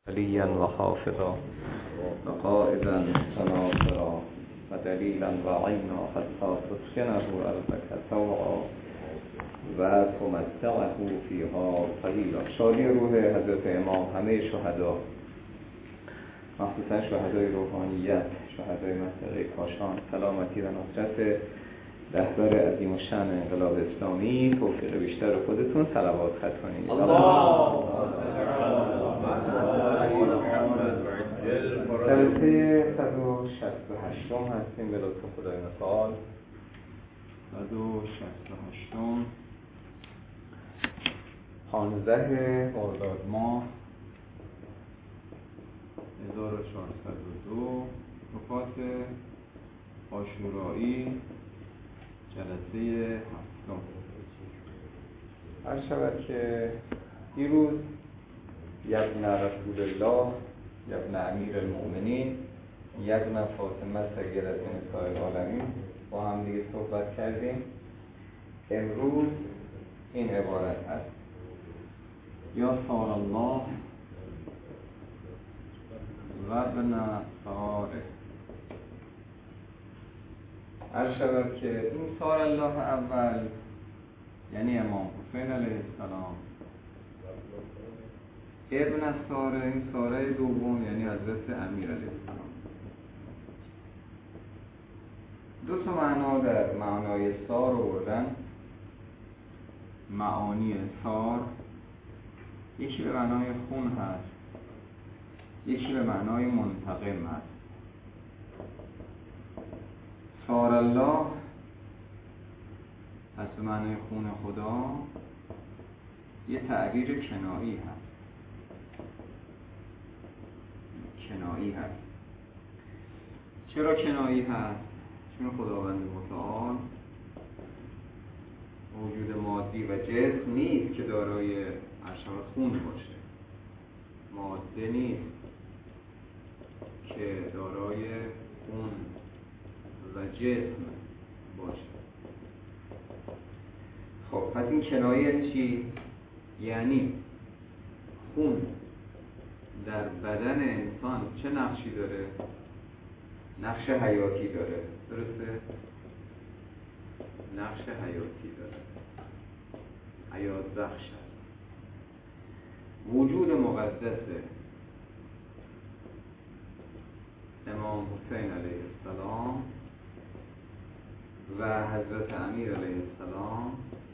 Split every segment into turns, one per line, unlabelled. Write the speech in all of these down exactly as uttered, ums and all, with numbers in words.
عليا وحافظا وقائدا وناصرا ودليلا وعينا حتى تسكنه أرضك طوعا وتمتعه فيها قليلا. شادی روح حضرت امام، همه شهدا، مخصوصا شهدای روحانیت، شهدای منطقه کاشان، سلامتی و نصرت رهبر عظیم الشأن انقلاب اسلامی. توفیق بیشتر رو خودتون صلوات ختم کنید. جلسه صد و شصت و هشت هستیم به لطف خدای متعال. صد و شصت و هشت پانزده مرداد ماه هزار و چهارصد و دو، وفات عاشورایی، جلسه هفتم. عرض شود که دیروز یبن رسول الله، یبن امیر المؤمنین، یبن فاطمه سیدة نساء العالمین با هم دیگه صحبت کردیم. امروز این عبارت هست: یا سار الله و ابن ساره. عرض شود که این سار الله اول یعنی امام حسین علیه السلام، ابن ساره این ساره دوم یعنی حضرت امیر علیه السلام. دو تا معنا در معنای سار آوردن. معانی سار یکی به معنای خون هست، یکی به معنای منتقم هست. سار الله از به معنای خون خدا یه تعبیر کنایی هست، کنایی هست. چرا کنایی هست؟ چون خداوند متعال موجود مادی و جسم نیست که دارای اشعار خون باشه، ماده نیست که دارای خون و جسم باشه. خب پس این کنایه چی؟ یعنی خون در بدن انسان چه نقشی داره؟ نقش حیاتی داره، درسته؟ نقش حیاتی داره، حیات بخش است. وجود مقدس امام حسین علیه السلام و حضرت امیر علیه السلام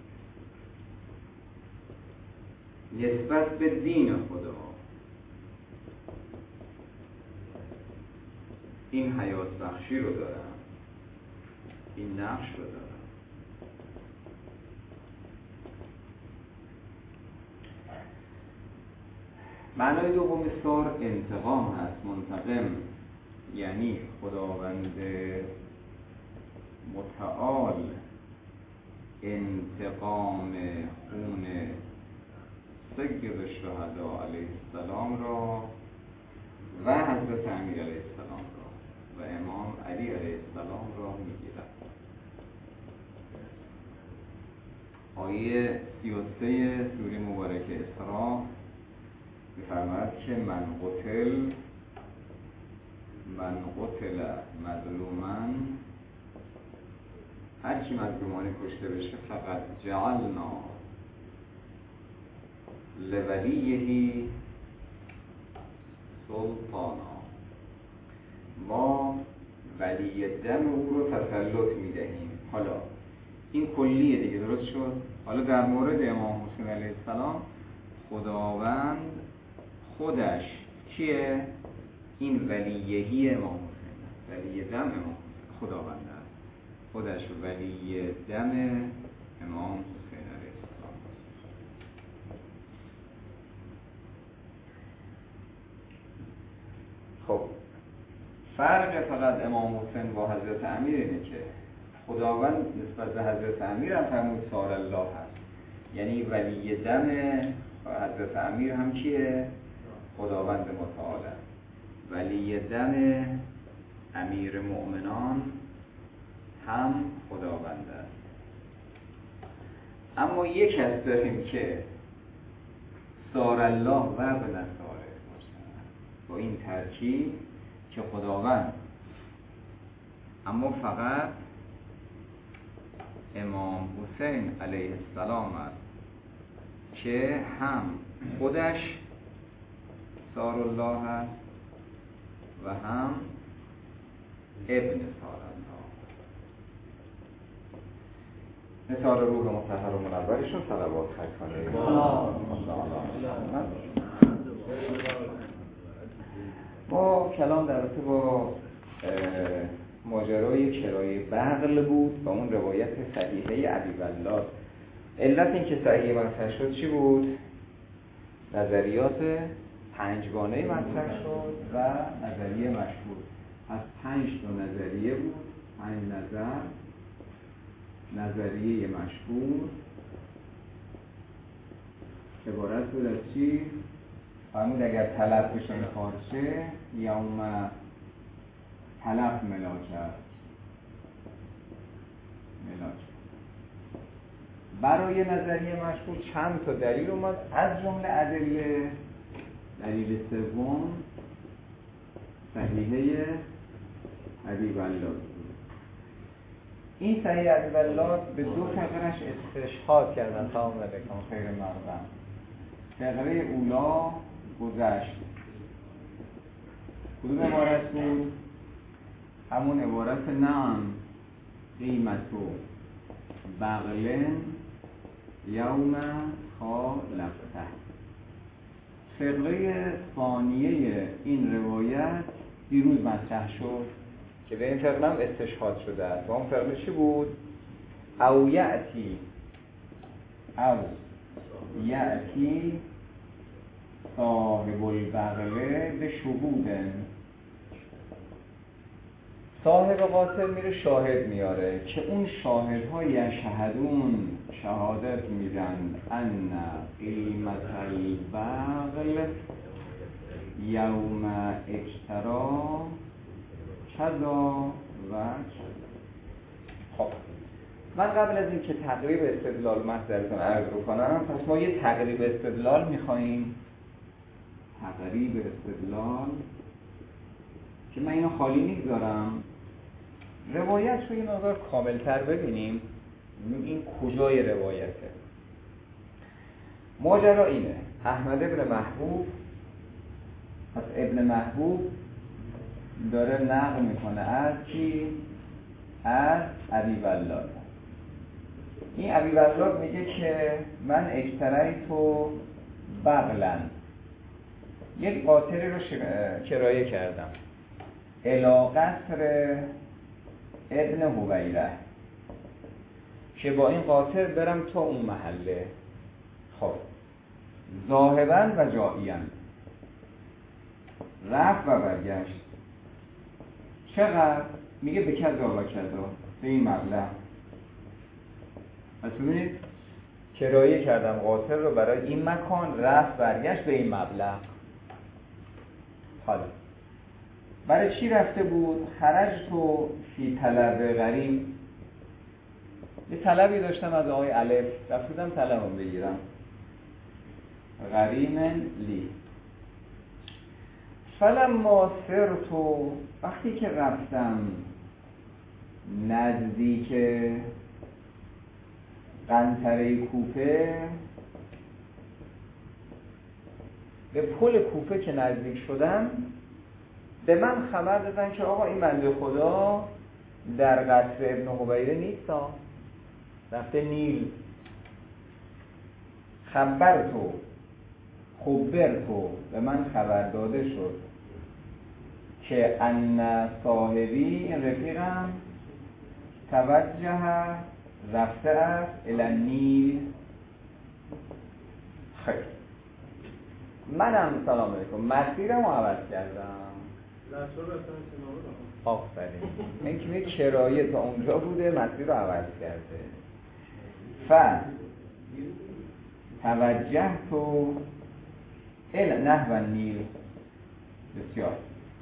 نسبت به دین خدا این حیات بخشی رو دارن، این نقش رو دارن. معنای دوم سار انتقام هست، منتقم، یعنی خداوند متعال انتقام خون سید الشهدا علیه السلام را و حضرت امیر علیه السلام را و امام علی علیه السلام را میگیرد. آیه سی و سه سوره مبارکه اسراء می‌فرماید که من قتل من قتل مظلوما، هر کی مظلومانه کشته بشه فقط جعلنا لولیه سلطانا، ما ولی دم او رو تسلط میدهیم. حالا این کلیه دیگه، درست شد؟ حالا در مورد امام حسین علیه السلام خداوند خودش کیه؟ این ولیهی امام حسین، ولی دم امام حسین خداوند است، خودش ولی دم امام حسین علیه السلام. خب فرق فقط امام حسین با حضرت امیر اینه که خداوند نسبت به حضرت امیر هم فرمود سار الله هست، یعنی ولی دم حضرت امیر هم کیه؟ خداوند متعال است. ولی دم امیر مؤمنان هم خداوند است. اما یک از داریم که سار الله و ابن ساره، با این ترکیب که خداوند اما فقط امام حسین علیه السلام است که هم خودش سار الله است و هم ابن سار الله. مثال روح مطهر و منورشون صلوات خط کنه. ما کلام در رابطه با ماجرای کرایه بغل بود و اون روایت صحیحه ابیولاد. علت این که صحیحه مطرح شد چی بود؟ نظریات پنجگانه مطرح شد و نظریه مشهور. از پنج تا نظریه بود، پنج نظر. نظریه مشهور عبارت بود از چی؟ فرمود اگر طلب بشه میخواد شه یوم طلب ملاکت ملاکت. برای نظریه مشهور چند تا دلیل اومد، از جمله ادله. دلیل سوم صحیحه ابیولاد. این صحیحه ابیولاد به دو فقرش استشهاد کردن تا اومده کن خیر مردم. فقره اولا گذشت. کدوم عبارت بود؟ همون عبارت نعم قیمتو بغلن یوم خالقته. فقره ثانیه این روایت دیروز مطرح شد که به این فقره هم استشهاد شده است. و اون فقره چی بود؟ او یأتی او یأتی صاحب البغله به شهودن. صاحب قاتل میره شاهد میاره که اون شاهدها یشهدون شهادت میدن ان قیمت البغل یوم اجترا کذا و خب من قبل از این که تقریب استدلال محضرتون عرض کنم، پس ما یه تقریب استدلال میخواییم. تقریب استدلال که من اینو خالی میگذارم، روایت رو یه مقدار کاملتر ببینیم این کجای روایته. ماجرا اینه: احمد ابن محبوب، پس ابن محبوب داره نقل میکنه از کی؟ از ابیولاد. این ابیولاد میگه که من اشتریتو بغلن، یک قاطری رو کرایه کردم الی قصر ابن هویره که با این قاطر برم تا اون محله. خب ذاهباً و جائیاً، رفت و برگشت. چقدر؟ میگه به کذا و کذا، به این مبلغ. پس ببینید کرایه کردم قاطر رو برای این مکان، رفت برگشت به این مبلغ. حالا برای چی رفته بود؟ خرج تو فی طلب غریم، یه طلبی داشتم از آقای الف، رفتم طلبم بگیرم. غریم لی فلما سرتو، وقتی که رفتم نزدیک قنطره کوفه، به پل کوفه که نزدیک شدم، به من خبر دادن که آقا این بنده خدا در قصر ابن هویره نیست، رفته نیل. خبر تو خبر تو به من خبر داده شد که ان صاحبی رفیقم توجه رفته است الی نیل. خیلی منم سلام علیکم مسیرم رو عوض کردم. آفرین. این که میگه کرایه تا اونجا بوده، مسیر رو عوض کرده. ف توجه تو ال نحو نیل. بسیار.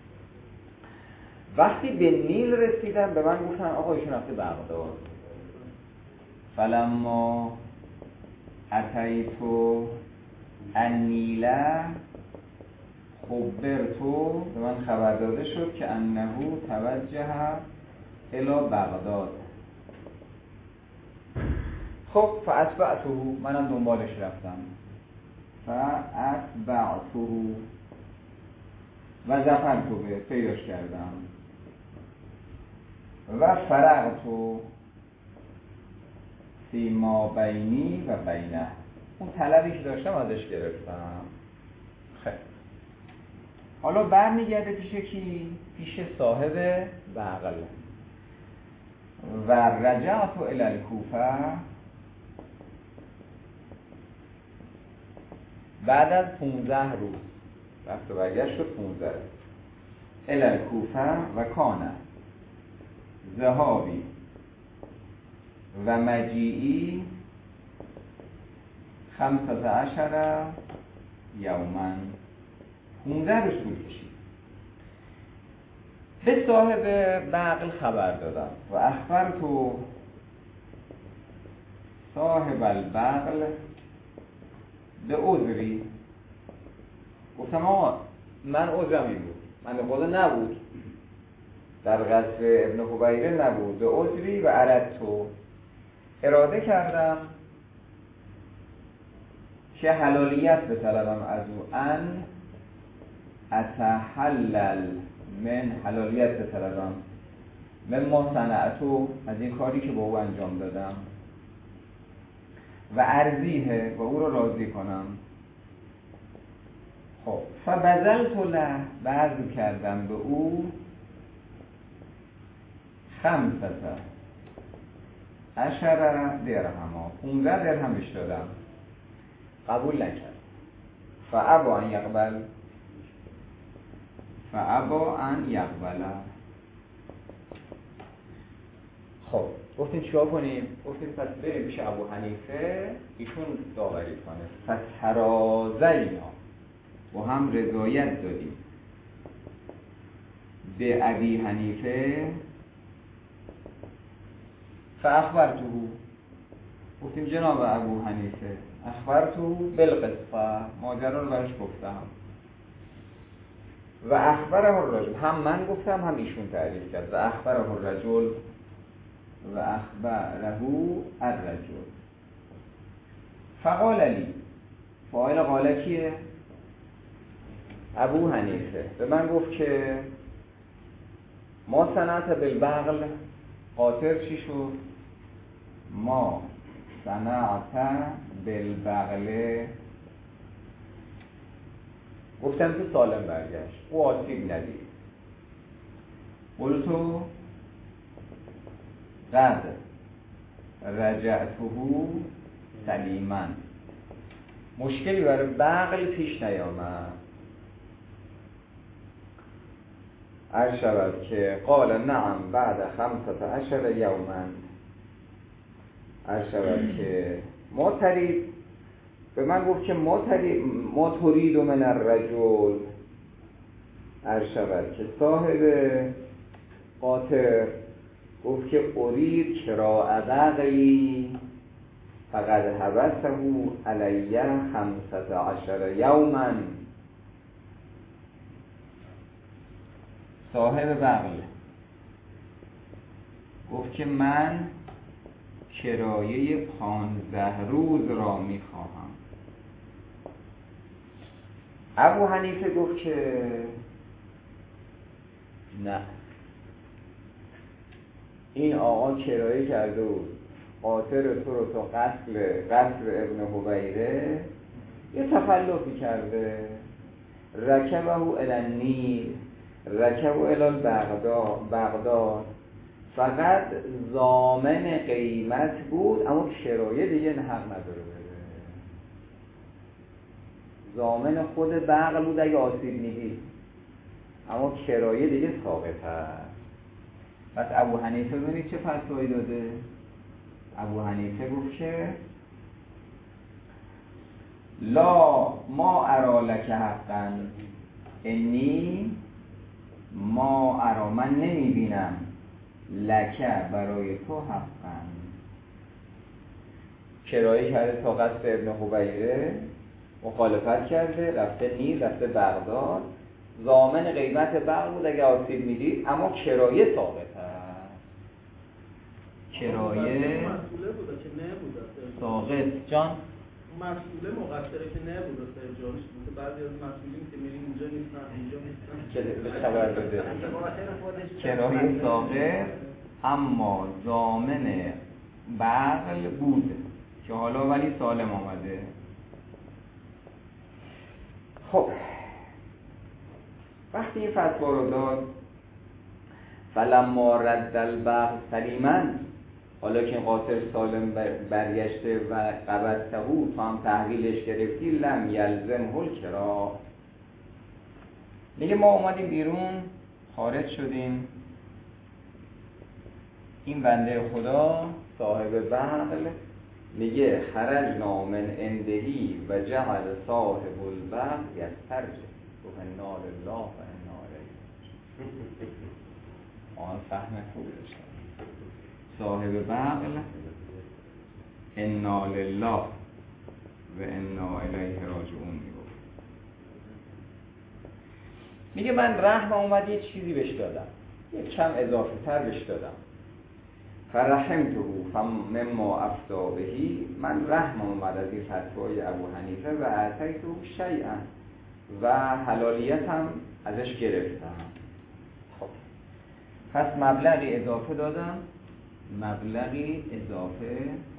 وقتی به نیل رسیدم به من گفتن آقا ایشون رفته بغداد. فلما اتیتو النیل خبرتو، به من خبر داده شد که انه توجه الی بغداد. خب فاتبعته، منم دنبالش رفتم. فاتبعته و ظفرتو، به پیداش کردم. و فرغتو فی ما بینی و بینه، اون طلبی که داشتم ازش گرفتم. خیلی حالا برمیگرده پیش کی؟ پیش صاحب بغل. و رجعت الی الکوفه، بعد از پونزده روز رفت و برگشت شد پونزده الی الکوفه و کانه ذهابی و مجیئی خمسة عشر یوما، پونزده روز طول کشید. به صاحب بغل خبر دادم. و اخبرتو صاحب البغل به عذری، گفتم آقا من عذرم این بود، من خدا نبود، در قصر ابن حبیره نبود. به عذری و اردتو، اراده کردم که حلالیت بطلبم از او، ان اتحلل من، حلالیت بطلبم من ما صنعتو، از این کاری که با او انجام دادم. و ارضیه، و او رو راضی کنم. خب فبذلت له، بذل کردم به او خمسة عشر درهم، پونزده درهم بهش دادم. قبول نکرد. فابا ان یقبل، فابا ان یقبل. خب گفتیم چیکار کنیم؟ گفتیم پس بریم پیش ابو حنیفه، ایشون داوری کنه. پس ترازینا، و هم رضایت دادیم به ابی حنیفه. فاخبرته، گفتیم جناب ابو حنیفه، اخبرته بالقصه، ماجرا رو برش گفتم. و اخبره الرجل، هم من گفتم هم ایشون تعریف کرد. و اخبره الرجل و اخبره الرجل. فقال لی، فاعل قال کیه؟ ابو حنیفه. به من گفت که ما صنعت بالبغل، قاطر چی شد؟ ما صنعت بالبغل. گفتم تو سالم برگشت، او آسیب ندید. قلتو قد رجعته سلیما، مشکلی برای بغل پیش نیامد. عرض شود که قال نعم بعد خمسة عشر یوما، عرض شود که ما ترید، به من گفت که ما ترید ما ترید من الرجل، عرض شود که صاحب قاطر گفت که ارید کراء بغلی فقد حبسه علی خمسة عشر یوما. صاحب بغل گفت که من کرایه پانزده روز را میخواهم. ابو حنیفه گفت که نه، این آقا کرایه کرده بود قاطر تو رو تا قصر قصر ابن حبیره، یه تخلفی کرده. رکبه الی النیل، رکبه الی بغداد بغداد فقط ضامن قیمت بود، اما کرایه دیگه حق نداره بده. ضامن خود بغل بود اگه آسیب میدید، اما کرایه دیگه ثابت هست. پس ابو حنیفه ببینید چه فتوایی داده. ابو حنیفه گفت که لا ما ارا لک حقا، انی ما ارا، من نمیبینم لکه برای تو حقا. کرایه کرده تا قصد ابن حبیره، مخالفت کرده، رفته نیل، رفته بغداد، ضامن قیمت بغل بود اگه آسیب میدید، اما کرایه ثابت هست. کرایه
مسئوله بوده که نه بوده
ثابت جان
مسئوله مقصره که نه بوده سر جانش بوده. بعضی از مسئولین که میرین اینجا نیستن اینجا نیستن
که خبر بده کرایه ثابت اما ضامن بغل بود که حالا ولی سالم آمده. خب وقتی این فتوا رو داد فلما رد البغل سلیما، حالا که قاصر سالم برگشته و قبضته تو هم تحویلش گرفتی، لم یلزم الکرا، میگه ما اومدیم بیرون خارج شدیم، این بنده خدا صاحب بغل میگه خرجنا من اندهی و جعل صاحب البغل یسترجع و انا لله و انا الیه. آن فهم خوبی داشتن. صاحب بغل انا لله و انا الیه راجعون میگفت. میگه من رحم اومد یه چیزی بهش دادم، یک کم اضافه تر بهش دادم، فرحمته فمما افتا بهی، من رحم اومد از این فتوای ابو حنیفه و اعطیته شیئا و حلالیت هم ازش گرفتم. خب پس مبلغی اضافه دادم، مبلغی اضافه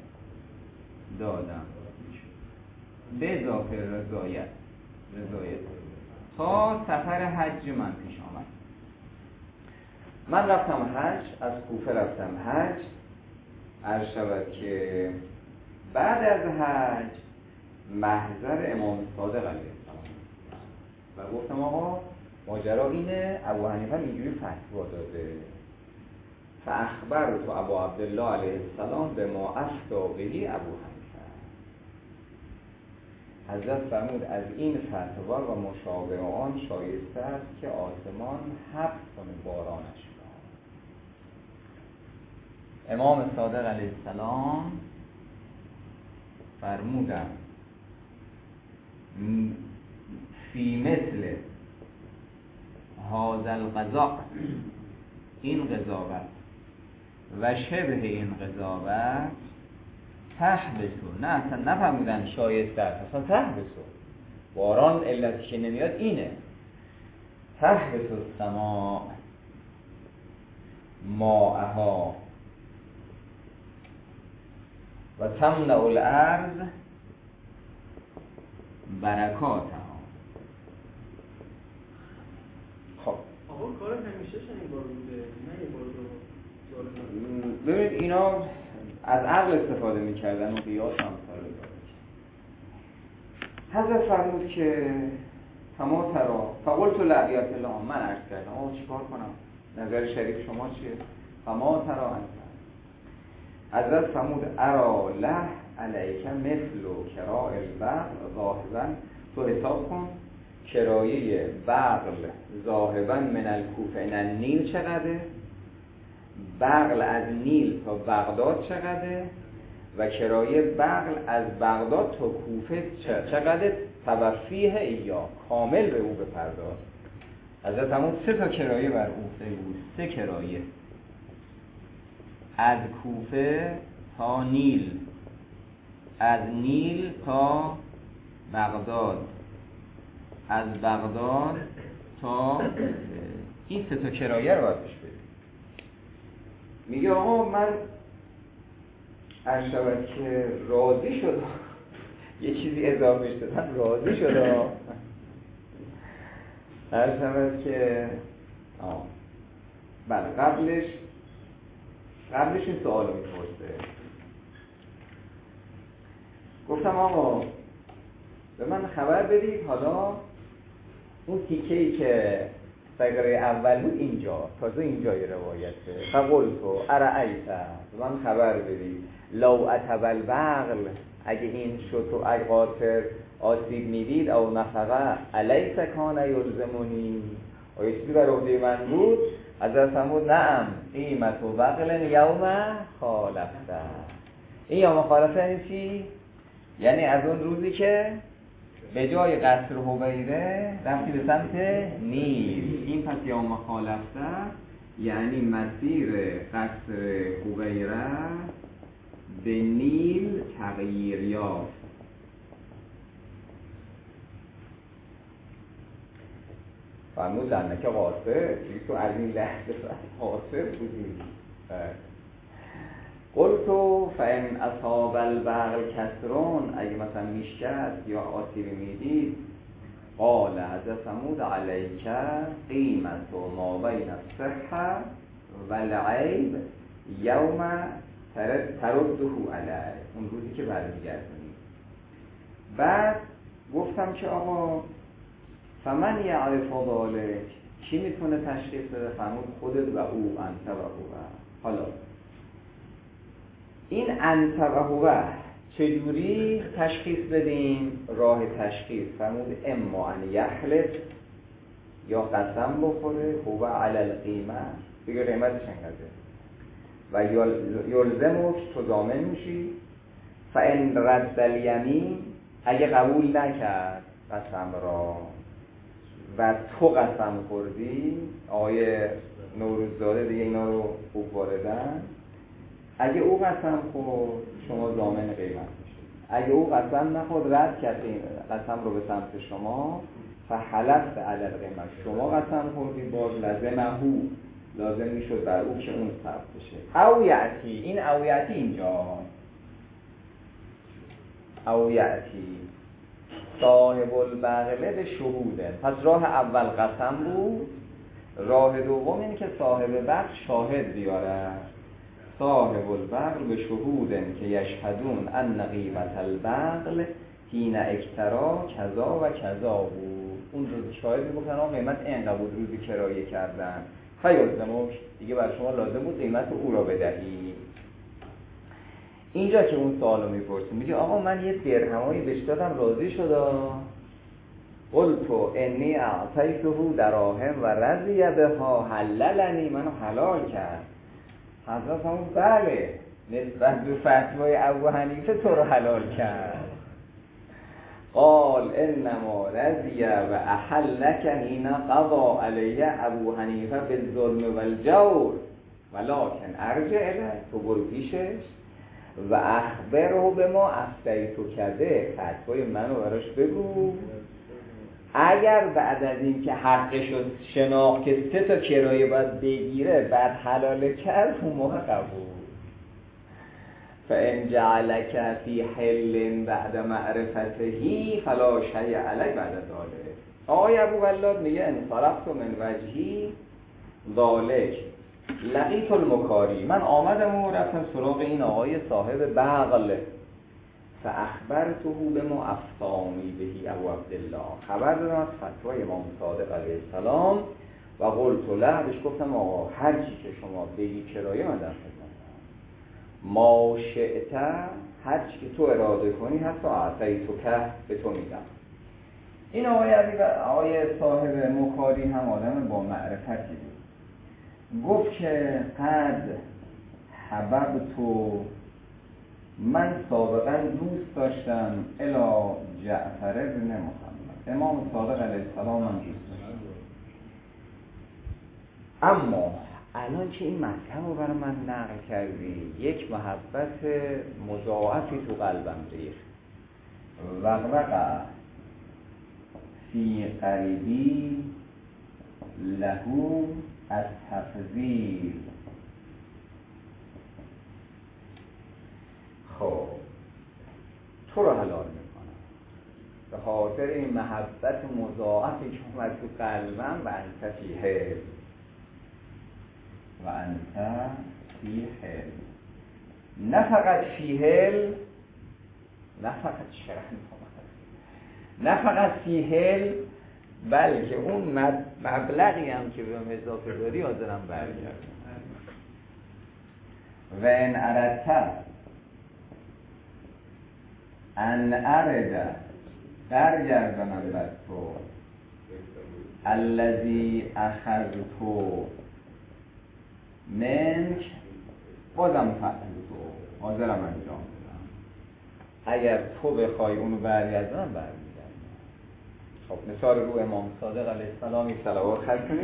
دادم به اضافه رضایت رضایت تا سفر حج من پیش آمد. من رفتم حج، از کوفه رفتم حج. عرض شود که بعد از حج محضر امام صادق علیه السلام و گفتم آقا ماجرا اینه، ابو حنیفه اینجوری فتوا داده. فاخبرت ابو عبدالله علیه السلام به ما افتا بهی ابو حنیفه. حضرت فرمود از این فتوا و مشابه آن شایسته است که آسمان حبس کنه بارانش. امام صادق علیه السلام فرمودن فی مثل هذا القضاء، این قضاوت و شبه این قضاوت تحبسو، نه اصلا نفرمودن شایسته است، اصلا تحبسو، باران علتی که نمیاد اینه، تحبسو السماء ماءها و تمنع الارض برکاتها. خب
آقا کار همیشه این بار بوده، نه یه بار دو.
ببینید اینا از عقل استفاده میکردن و قیاس هم سال داره. حضرت فرمود که فما ترا فقلت لعبیت الله، من عرض کردم آقا چی کار کنم، نظر شریف شما چیه؟ فما ترا انت. حضرت فرمود ارا له علیک مثل و کرای البغل ظاهبا، تو حساب کن کرایه بغل ظاهبا من الکوفه این النیل چقدره، بغل از نیل تا بغداد چقدره و کرایه بغل از بغداد تا کوفه چقدره، توفیه ایا، کامل به او بپرداز. حضرت فرمود سه تا کرایه بر او بود، سه کرایه از کوفه تا نیل، از نیل تا بغداد، از بغداد تا این سه تا کرایه رو باید بهش بدید. میگه آقا من عرض شود که راضی شدم، یه چیزی اضافه شدم راضی شدم. عرض شود که آه بله قبلش قبلش این سوال رو میپرسه. گفتم آقا به من خبر بدید حالا اون تیکه‌ای که فقره اول بود اینجا، تازه اینجای روایته. فقلتو ارأیت، به من خبر بدید لو اتب البغل، اگه این شد و اگه قاطر آسیب میدید او نفقه الیس کان یلزمونی، آیا چیزی بر عهده من بود؟ حضرت فرمود نعم قیمت و بغل یوم خالفته. این یوم خالفته یعنی چی؟ یعنی از اون روزی که به جای قصر حویره رفتی به سمت نیل. این پس یا مخالفته یعنی مسیر قصر حویره به نیل تغییر یافت. فرمودن که قاصر تو از این لحظه قاصر بودی. قلتو فان اصاب البغل کسرون، اگه مثلا میشکست یا آسیبی میدید، قال حضرت فرمود علیک قیمت و ما بین الصحه و العیب یوم ترده علیه، اون روزی که برمیگردونی. بعد گفتم که آقا فمن یعرف ذلک، کی میتونه تشخیص بده؟ فرمود خودت و او، انت و هو. حالا این انت و هو چجوری تشخیص بدیم؟ راه تشخیص فرمود اما ان یحلف، یا قسم بخوره، هو علی القیمه، دیگه قیمتش انقدره، و یلزمک، تو ضامن میشی. فان رد الیمین، اگه قبول نکرد قسم را و تو قسم خوردی، آقای نوروززاده دیگه اینا رو خوب واردن، اگه او قسم خورد شما ضامن قیمت میشید، اگه او قسم نخورد رد کرد قسم رو به سمت شما، فحلفت علی القیمه، شما قسم خوردی، باز لازمهو، لازم میشد بر او که اون ثبت بشه. او یعتی، این او یعتی اینجا او یعتی صاحب البغله به شهوده. پس راه اول قسم بود، راه دوم این که صاحب بغل شاهد بیاره. صاحب البغل به شهودن که یشهدون ان قیمت البغل حین اکترا کذا و کذا بود. اون روز شاهد میگفتن آقا قیمت اینقدر بود روزی کرایه کردن، فیلزمک، دیگه برای شما لازم بود قیمت او را بدهی. اینجا که اون سوالو میپرسیم، میگه آقا من یه درهمایی بهش دادم راضی شد، قلتو انی اعطیته دراهم و رضی بها حللنی، منو حلال کرد. حضرت همون بله نسبت به فتوای ابو حنیفه تو رو حلال کرد. قال انما رضی و احلک حین قضا علیه ابو حنیفه بالظلم والجور ولکن ارجع الیه، تو برو پیشش و اخبره به ما افتیتو کده، فتوای منو براش بگو، اگر بعد از این که حقشو شناخت که سه تا کرایه باید بگیره بعد حلاله کرد، اون موقع قبول. فان جعلک فی حل بعد معرفتهی فلا شیء علیک بعد ذلک. آقای ابو ولاد میگه انصرفت من وجهی ذالک لقیت المکاری، من آمدم و رفتم سراغ این آقای صاحب بغل، فاخبرته به ما افتانی بهی ابو عبدالله، خبر دادم از فتوای امام صادق علیه السلام و قلت له، بهش گفتم آقا هر چی که شما بگی کرایه من در خدمتم، ما شئت، هر چی که تو اراده کنی حتی اعطیتو که به تو میدم. این آقای آقای صاحب مکاری هم آدم با معرفتی بود، گفت که قد حببتو، من سابقا دوست داشتم الی جعفر ابن محمد، امام صادق علیه السلام من دوست داشتم، اما الان که این مطلب رو برای من نقل کردی یک محبت مضاعفی تو قلبم ریخت. وقوقع فی قلبی لهو از تفضیل. خب تو رو حلال میکنم به خاطر این محبت مضاعفی که اومد تو قلبم، و انت فی حل و انت فی حل، نه فقط فی حل، نه فقط شرح نه فقط فی حل، بلکه اون مبلغی هم که بهم اضافه داری حاضرم برگردم. و ان اردت ان ارد، برگردانم بر تو الذی اخذتو منک، بازم فعلتو، حاضرم انجام بدم. اگر تو بخوای اونو برگردانم برمیگردم. خب نثار رو امام صادق علیه السلام صلوات خرج کنیم.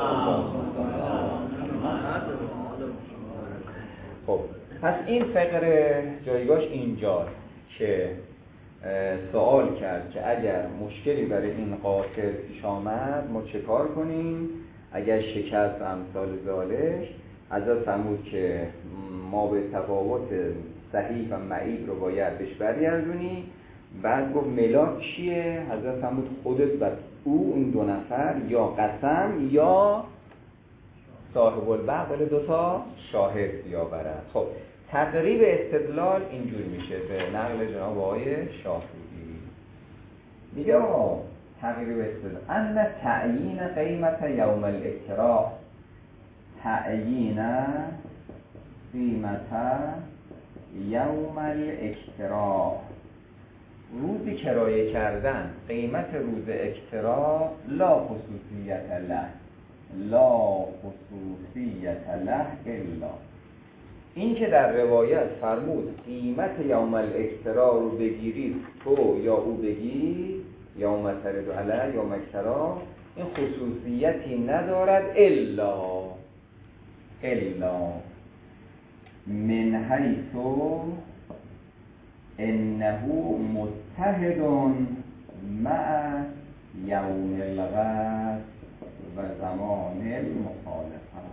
خب پس این فقره جایگاهش اینجاست که سوال کرد که اگر مشکلی برای این قاتل پیش آمد ما چه کار کنیم، اگر شکست امثال ذالک. حضرت فرمود که ما به تفاوت صحیح و معیب رو باید بهش برگردونی. بعد گفت ملاک چیه؟ حضرت فرمود خودت و او، این دو نفر، یا قسم یا صاحب البعض، ولی دو تا شاهد بیاورد. خب تقریب استدلال اینجور میشه به نقل جناب آقای شافعی. میگه آقا تقریب استدلال ان تعیین قیمت یوم الاکتراع، تعیین قیمت یوم الاکتراع، روزی کرایه کردن قیمت روز اکتراع، لا خصوصیت له لا خصوصیت له الا، این که در روایت فرمود قیمت یوم الاکتراع رو بگیرید تو یا او بگیر، یوم ترد علی یوم اکتراع، این خصوصیتی ندارد الا الا من حیث انه متحد مع یوم الغد و زمان المخالفه.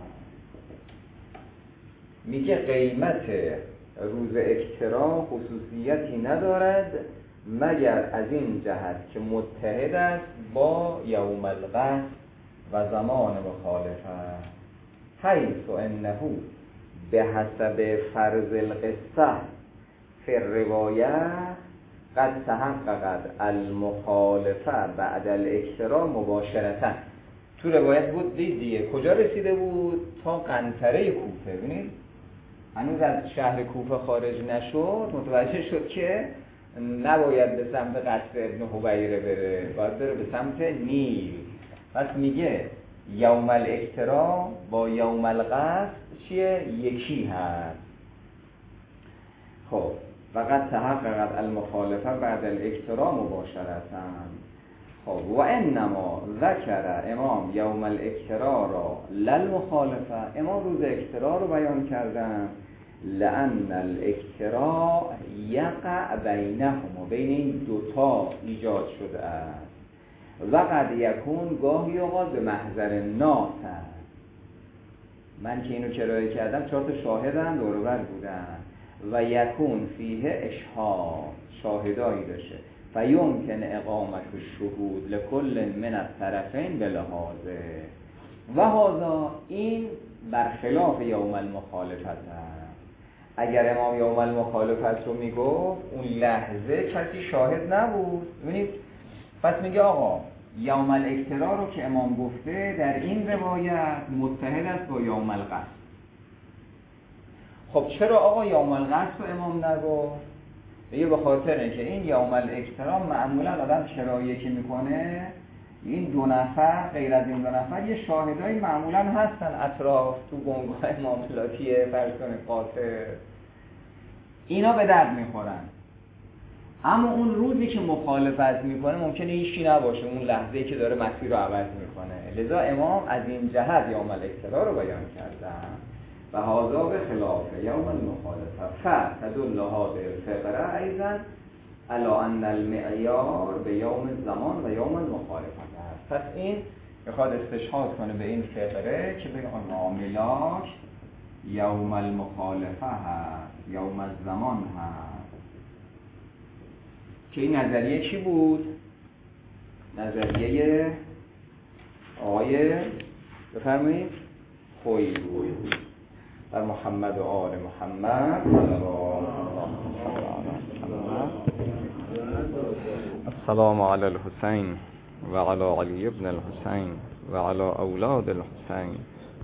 میگه قیمت روز اکتراع خصوصیتی ندارد مگر از این جهت که متحد است با یوم الغد و زمان مخالفه، حیث انه به حسب فرض القصه فی الروایه قد تحققت المخالفه بعد الاکتراع مباشرتا. تو روایت بود دید دیگه کجا رسیده بود؟ تا قنطره کوفه. ببینید هنوز از شهر کوفه خارج نشد، متوجه شد که نباید به سمت قصر ابن حبیره بره، باید بره به سمت نیل. پس میگه یوم الاکتراع با یوم القصر چیه؟ یکی هست. خب فقط تحققت المخالفه بعد الاکتراع مباشرتا. خب و انما ذکر امام یوم الاکتراع را للمخالفه، امام روز اکتراع رو بیان کردن لأن الاکتراع یقع بینهما، بین این دوتا ایجاد شده است. و قد یکون گاهی اوقات به محضر ناس است. من که اینو کرایه کردم چهار تا شاهدن دور و بر بودن و یکون فیه اشهاد، شاهدایی داشته، فیمکن اقامت الشهود لکل من الطرفین بلحاظه و هذا، این برخلاف یوم المخالفت است. اگر امام یوم المخالفت رو میگفت اون لحظه کسی شاهد نبود. ببینید پس میگه آقا یوم الاکتراع رو که امام گفته در این روایت متحد است با یوم القصر. خب چرا آقا یوم القصر رو امام نگفت؟ میگه به خاطر اینکه این یوم الاکتراع معمولا آدم کرایه که میکنه این دو نفر غیر از این دو نفر یه شاهدایی معمولا هستن اطراف، تو بنگاه معاملاتیه، فرض کنه قاطر، اینا به درد میخورن. اما اون روزی که مخالفت میکنه ممکنه هیچی نباشه، اون لحظه‌ای که داره مسیر رو عوض میکنه. لذا امام از این جهت یوم الاکتراع رو بیان کردن و هذا به خلاف یوم المخالفه. فتدل هذه الفقره ایضا علی ان المعیار به یوم الزمان و یوم المخالفه است. پس این میخواد استشهاد کنه به این فقره که بگه معاملات یوم المخالفه هست، یوم الزمان هست. که این نظریه چی بود؟ نظریه آقای بفرمایید خویی بود و محمد و آل محمد السلام علی الحسین و علی علی ابن الحسین و علی اولاد الحسین